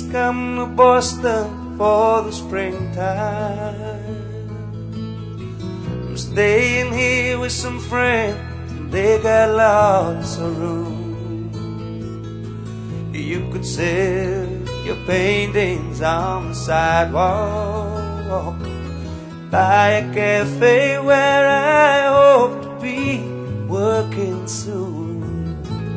come to Boston for the springtime. I'm staying here with some friends, and they got lots of room. You could sell your paintings on the sidewalk, buy a cafe where I hope to be working soon.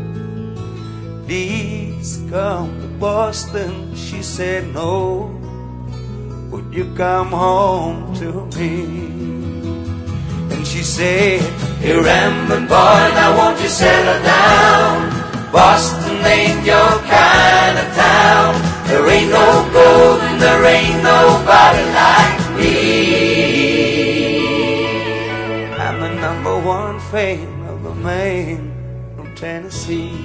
Please come to Boston, she said no. Would you come home to me? And she said, hey rambling boy, now won't you settle down? Boston ain't your kind of town. There ain't no gold and there ain't nobody like me. I'm the #1 fan of a man from Tennessee.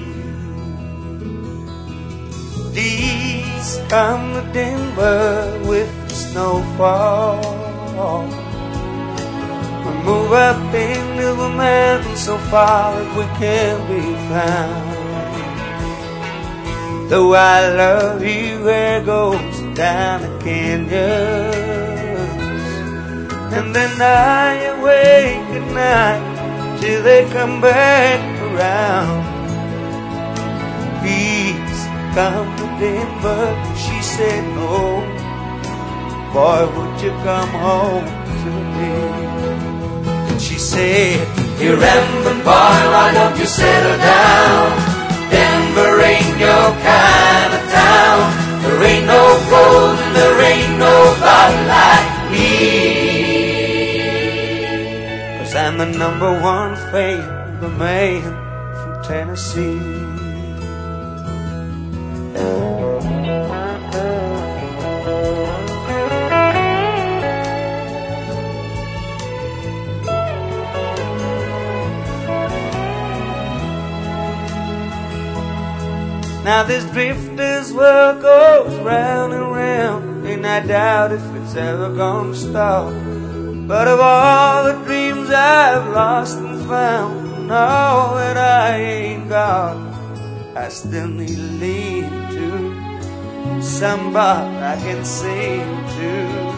Please come to Denver with the snowfall. We move up into the mountains so far that we can't be found. Though I love you, there goes down the canyons. And then I awake at night till they come back around. Please come to Denver, she said no. Boy, would you come home to me? And she said, hey rambling boy, why don't you settle down? Denver ain't your kind of town. There ain't no gold and there ain't nobody like me. 'Cause I'm the #1 fan of a man from Tennessee. Now this drifter's world goes round and round, and I doubt if it's ever gonna stop. But of all the dreams I've lost and found, and all that I ain't got, I still need to lean to somebody I can sing to.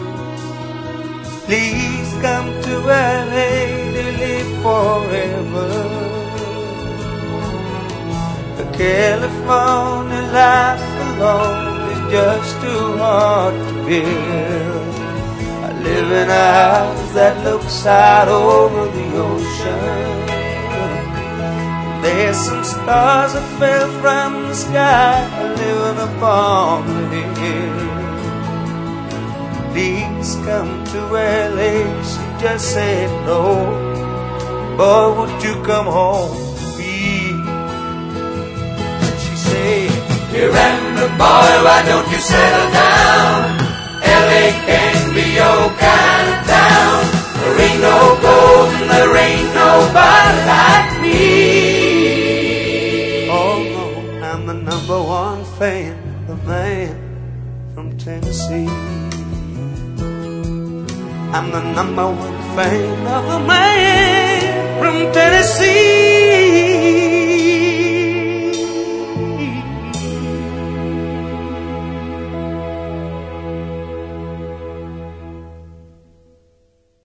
Please come to LA to live forever. The California life alone is just too hard to build. I live in a house that looks out over the ocean. There's some stars that fell from the sky living upon the hill. Please come to LA, she just said no. Boy, would you come home? Hey rambling boy, why don't you settle down? LA can be your kind of town. There ain't no gold and there ain't nobody like me. Oh no, I'm the #1 fan of a man from Tennessee. I'm the #1 fan of a man from Tennessee.